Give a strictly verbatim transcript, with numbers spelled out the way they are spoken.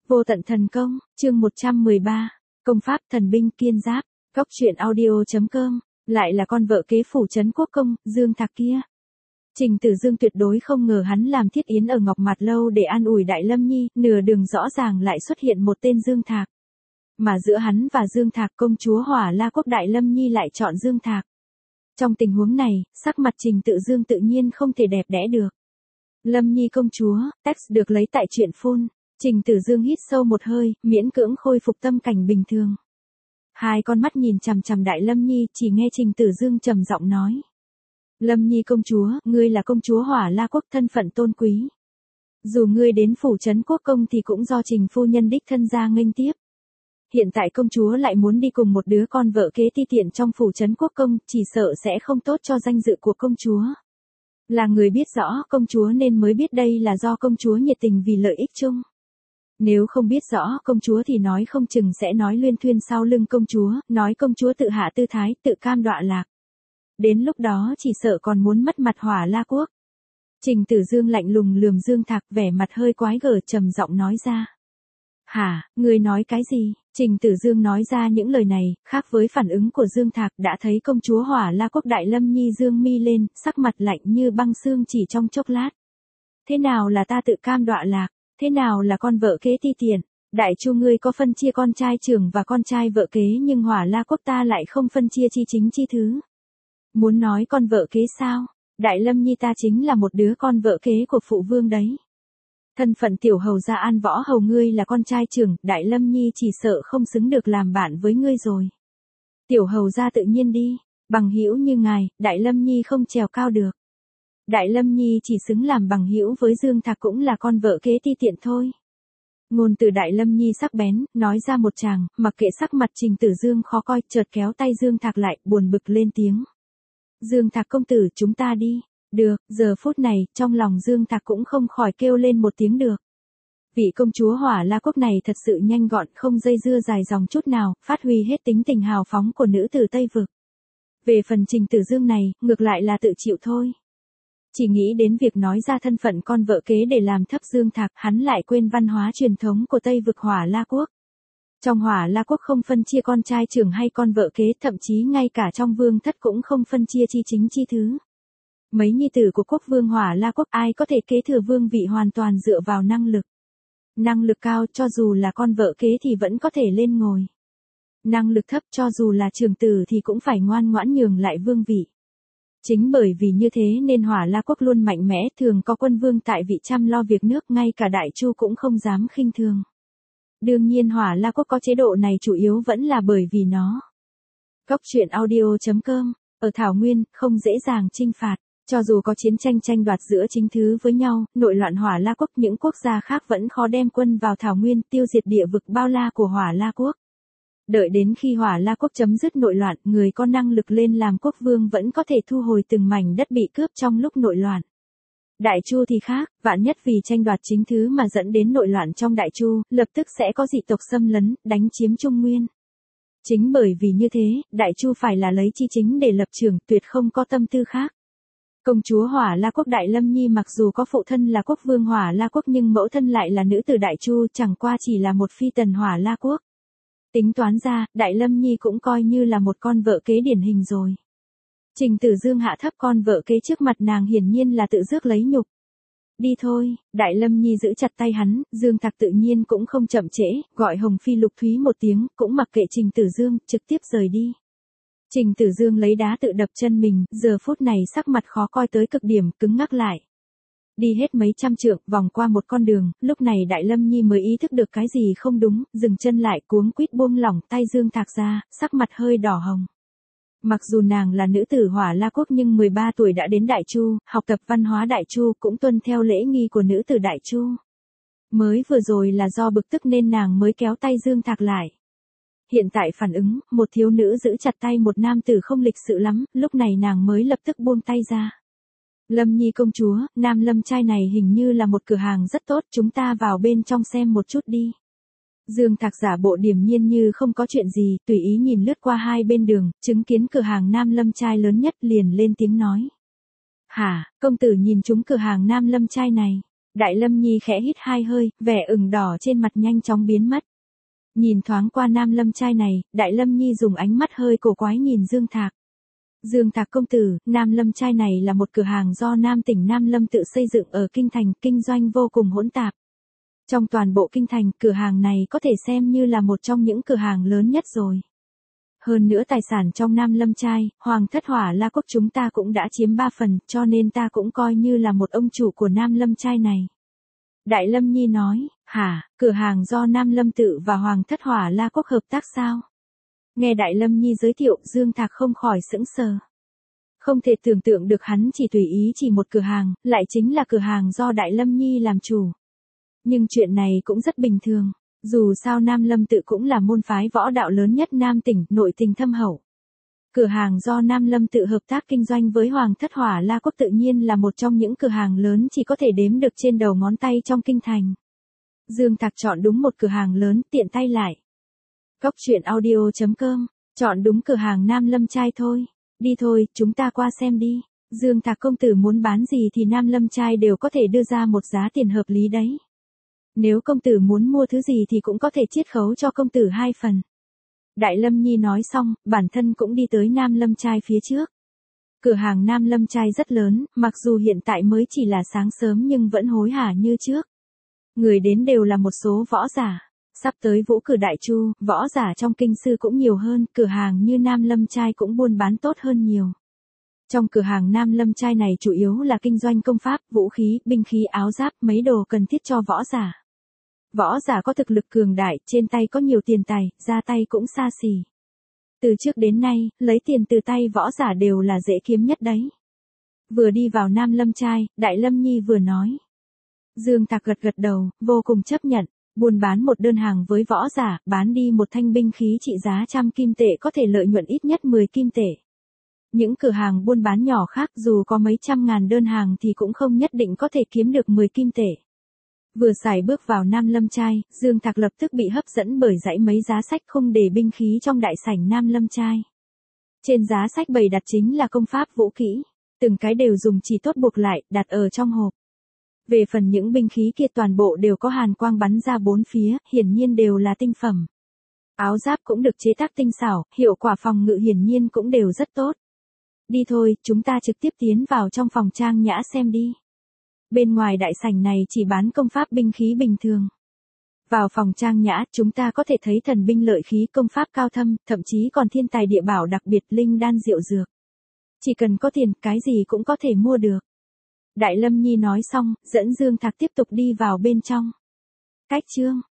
Vô tận thần công, chương một trăm mười ba, công pháp thần binh kiên giáp, cốc truyện audio.com, lại là con vợ kế phủ trấn quốc công, Dương Thạc kia. Trình Tử Dương tuyệt đối không ngờ hắn làm thiết yến ở Ngọc Mạt Lâu để an ủi Đại Lâm Nhi, nửa đường rõ ràng lại xuất hiện một tên Dương Thạc. Mà giữa hắn và Dương Thạc công chúa Hỏa La Quốc Đại Lâm Nhi lại chọn Dương Thạc. Trong tình huống này, sắc mặt Trình Tử Dương tự nhiên không thể đẹp đẽ được. Lâm Nhi công chúa, text được lấy tại truyện phun. Trình Tử Dương hít sâu một hơi, miễn cưỡng khôi phục tâm cảnh bình thường. Hai con mắt nhìn chằm chằm Đại Lâm Nhi, chỉ nghe Trình Tử Dương trầm giọng nói. Lâm Nhi công chúa, ngươi là công chúa Hỏa La Quốc thân phận tôn quý. Dù ngươi đến phủ trấn quốc công thì cũng do Trình phu nhân đích thân ra nghênh tiếp. Hiện tại công chúa lại muốn đi cùng một đứa con vợ kế ti tiện trong phủ trấn quốc công, chỉ sợ sẽ không tốt cho danh dự của công chúa. Là người biết rõ công chúa nên mới biết đây là do công chúa nhiệt tình vì lợi ích chung. Nếu không biết rõ công chúa thì nói không chừng sẽ nói luyên thuyên sau lưng công chúa, nói công chúa tự hạ tư thái, tự cam đọa lạc. Đến lúc đó chỉ sợ còn muốn mất mặt Hỏa La Quốc. Trình Tử Dương lạnh lùng lườm Dương Thạc, vẻ mặt hơi quái gở, trầm giọng nói ra. Hả, ngươi nói cái gì? Trình Tử Dương nói ra những lời này, khác với phản ứng của Dương Thạc, đã thấy công chúa Hỏa La Quốc Đại Lâm Nhi dương mi lên, sắc mặt lạnh như băng xương chỉ trong chốc lát. Thế nào là ta tự cam đọa lạc? Thế nào là con vợ kế ti tiện? Đại chu ngươi có phân chia con trai trưởng và con trai vợ kế, nhưng Hỏa La Quốc ta lại không phân chia chi chính chi thứ. Muốn nói con vợ kế sao? Đại Lâm Nhi ta chính là một đứa con vợ kế của phụ vương đấy. Thân phận tiểu hầu gia An Võ hầu ngươi là con trai trưởng, Đại Lâm Nhi chỉ sợ không xứng được làm bạn với ngươi rồi. Tiểu hầu gia tự nhiên đi, bằng hữu như ngài, Đại Lâm Nhi không trèo cao được. Đại Lâm Nhi chỉ xứng làm bằng hữu với Dương Thạc, cũng là con vợ kế ti tiện thôi. Ngôn từ Đại Lâm Nhi sắc bén, nói ra một tràng, mặc kệ sắc mặt Trình Tử Dương khó coi, chợt kéo tay Dương Thạc lại, buồn bực lên tiếng. Dương Thạc công tử, chúng ta đi. Được, giờ phút này, trong lòng Dương Thạc cũng không khỏi kêu lên một tiếng được. Vị công chúa Hỏa La Quốc này thật sự nhanh gọn, không dây dưa dài dòng chút nào, phát huy hết tính tình hào phóng của nữ tử Tây Vực. Về phần Trình Tử Dương này, ngược lại là tự chịu thôi. Chỉ nghĩ đến việc nói ra thân phận con vợ kế để làm thấp Dương Thạc, hắn lại quên văn hóa truyền thống của Tây Vực Hỏa La Quốc. Trong Hỏa La Quốc không phân chia con trai trưởng hay con vợ kế, thậm chí ngay cả trong vương thất cũng không phân chia chi chính chi thứ. Mấy nhi tử của quốc vương Hỏa La Quốc ai có thể kế thừa vương vị hoàn toàn dựa vào năng lực. Năng lực cao cho dù là con vợ kế thì vẫn có thể lên ngồi. Năng lực thấp cho dù là trưởng tử thì cũng phải ngoan ngoãn nhường lại vương vị. Chính bởi vì như thế nên Hỏa La Quốc luôn mạnh mẽ, thường có quân vương tại vị chăm lo việc nước, ngay cả Đại Chu cũng không dám khinh thường. Đương nhiên Hỏa La Quốc có chế độ này chủ yếu vẫn là bởi vì nó. Cốc truyện audio.com, ở Thảo Nguyên, không dễ dàng chinh phạt. Cho dù có chiến tranh tranh đoạt giữa chính thứ với nhau, nội loạn Hỏa La Quốc, những quốc gia khác vẫn khó đem quân vào Thảo Nguyên, tiêu diệt địa vực bao la của Hỏa La Quốc. Đợi đến khi Hỏa La Quốc chấm dứt nội loạn, người có năng lực lên làm quốc vương vẫn có thể thu hồi từng mảnh đất bị cướp trong lúc nội loạn. Đại Chu thì khác, vạn nhất vì tranh đoạt chính thứ mà dẫn đến nội loạn trong Đại Chu, lập tức sẽ có dị tộc xâm lấn, đánh chiếm Trung Nguyên. Chính bởi vì như thế, Đại Chu phải là lấy chi chính để lập trường, tuyệt không có tâm tư khác. Công chúa Hỏa La Quốc Đại Lâm Nhi mặc dù có phụ thân là quốc vương Hỏa La Quốc nhưng mẫu thân lại là nữ tử Đại Chu, chẳng qua chỉ là một phi tần Hỏa La Quốc. Tính toán ra, Đại Lâm Nhi cũng coi như là một con vợ kế điển hình rồi. Trình Tử Dương hạ thấp con vợ kế trước mặt nàng, hiển nhiên là tự rước lấy nhục. Đi thôi, Đại Lâm Nhi giữ chặt tay hắn, Dương Thạc tự nhiên cũng không chậm trễ, gọi Hồng Phi Lục Thúy một tiếng, cũng mặc kệ Trình Tử Dương, trực tiếp rời đi. Trình Tử Dương lấy đá tự đập chân mình, giờ phút này sắc mặt khó coi tới cực điểm, cứng ngắc lại. Đi hết mấy trăm trượng, vòng qua một con đường, lúc này Đại Lâm Nhi mới ý thức được cái gì không đúng, dừng chân lại, cuống quýt buông lỏng tay Dương Thạc ra, sắc mặt hơi đỏ hồng. Mặc dù nàng là nữ tử Hỏa La Quốc nhưng mười ba tuổi đã đến Đại Chu, học tập văn hóa Đại Chu, cũng tuân theo lễ nghi của nữ tử Đại Chu. Mới vừa rồi là do bực tức nên nàng mới kéo tay Dương Thạc lại. Hiện tại phản ứng, một thiếu nữ giữ chặt tay một nam tử không lịch sự lắm, lúc này nàng mới lập tức buông tay ra. Lâm Nhi công chúa, Nam Lâm trai này hình như là một cửa hàng rất tốt, chúng ta vào bên trong xem một chút đi. Dương Thạc giả bộ điềm nhiên như không có chuyện gì, tùy ý nhìn lướt qua hai bên đường, chứng kiến cửa hàng Nam Lâm trai lớn nhất liền lên tiếng nói. Hả, công tử nhìn trúng cửa hàng Nam Lâm trai này. Đại Lâm Nhi khẽ hít hai hơi, vẻ ửng đỏ trên mặt nhanh chóng biến mất. Nhìn thoáng qua Nam Lâm trai này, Đại Lâm Nhi dùng ánh mắt hơi cổ quái nhìn Dương Thạc. Dương Thạc công tử, Nam Lâm trai này là một cửa hàng do Nam tỉnh Nam Lâm tự xây dựng ở Kinh Thành, kinh doanh vô cùng hỗn tạp. Trong toàn bộ Kinh Thành, cửa hàng này có thể xem như là một trong những cửa hàng lớn nhất rồi. Hơn nữa tài sản trong Nam Lâm trai, Hoàng thất Hỏa La quốc chúng ta cũng đã chiếm ba phần, cho nên ta cũng coi như là một ông chủ của Nam Lâm trai này. Đại Lâm Nhi nói, hả, cửa hàng do Nam Lâm tự và Hoàng thất Hỏa La quốc hợp tác sao? Nghe Đại Lâm Nhi giới thiệu, Dương Thạc không khỏi sững sờ. Không thể tưởng tượng được hắn chỉ tùy ý chỉ một cửa hàng, lại chính là cửa hàng do Đại Lâm Nhi làm chủ. Nhưng chuyện này cũng rất bình thường. Dù sao Nam Lâm tự cũng là môn phái võ đạo lớn nhất Nam tỉnh, nội tình thâm hậu. Cửa hàng do Nam Lâm tự hợp tác kinh doanh với Hoàng thất Hỏa La quốc tự nhiên là một trong những cửa hàng lớn chỉ có thể đếm được trên đầu ngón tay trong kinh thành. Dương Thạc chọn đúng một cửa hàng lớn, tiện tay lại. Cốc truyện audio chấm com, chọn đúng cửa hàng Nam Lâm trai thôi. Đi thôi, chúng ta qua xem đi. Dương Thạc công tử muốn bán gì thì Nam Lâm trai đều có thể đưa ra một giá tiền hợp lý đấy. Nếu công tử muốn mua thứ gì thì cũng có thể chiết khấu cho công tử hai phần. Đại Lâm Nhi nói xong, bản thân cũng đi tới Nam Lâm trai phía trước. Cửa hàng Nam Lâm trai rất lớn, mặc dù hiện tại mới chỉ là sáng sớm nhưng vẫn hối hả như trước. Người đến đều là một số võ giả. Sắp tới Vũ Cử Đại Chu, võ giả trong kinh sư cũng nhiều hơn, cửa hàng như Nam Lâm trai cũng buôn bán tốt hơn nhiều. Trong cửa hàng Nam Lâm trai này chủ yếu là kinh doanh công pháp, vũ khí, binh khí, áo giáp, mấy đồ cần thiết cho võ giả. Võ giả có thực lực cường đại, trên tay có nhiều tiền tài, ra tay cũng xa xỉ. Từ trước đến nay, lấy tiền từ tay võ giả đều là dễ kiếm nhất đấy. Vừa đi vào Nam Lâm trai, Đại Lâm Nhi vừa nói. Dương Thạc gật gật đầu, vô cùng chấp nhận. Buôn bán một đơn hàng với võ giả, bán đi một thanh binh khí trị giá trăm kim tệ có thể lợi nhuận ít nhất mười kim tệ. Những cửa hàng buôn bán nhỏ khác dù có mấy trăm ngàn đơn hàng thì cũng không nhất định có thể kiếm được mười kim tệ. Vừa xài bước vào Nam Lâm trai, Dương Thạc lập tức bị hấp dẫn bởi dãy mấy giá sách khung để binh khí trong đại sảnh Nam Lâm trai. Trên giá sách bày đặt chính là công pháp vũ kỹ, từng cái đều dùng chỉ tốt buộc lại, đặt ở trong hộp. Về phần những binh khí kia toàn bộ đều có hàn quang bắn ra bốn phía, hiển nhiên đều là tinh phẩm. Áo giáp cũng được chế tác tinh xảo, hiệu quả phòng ngự hiển nhiên cũng đều rất tốt. Đi thôi, chúng ta trực tiếp tiến vào trong phòng trang nhã xem đi. Bên ngoài đại sảnh này chỉ bán công pháp binh khí bình thường. Vào phòng trang nhã, chúng ta có thể thấy thần binh lợi khí công pháp cao thâm, thậm chí còn thiên tài địa bảo đặc biệt linh đan diệu dược. Chỉ cần có tiền, cái gì cũng có thể mua được. Đại Lâm Nhi nói xong, dẫn Dương Thạc tiếp tục đi vào bên trong. Cách chương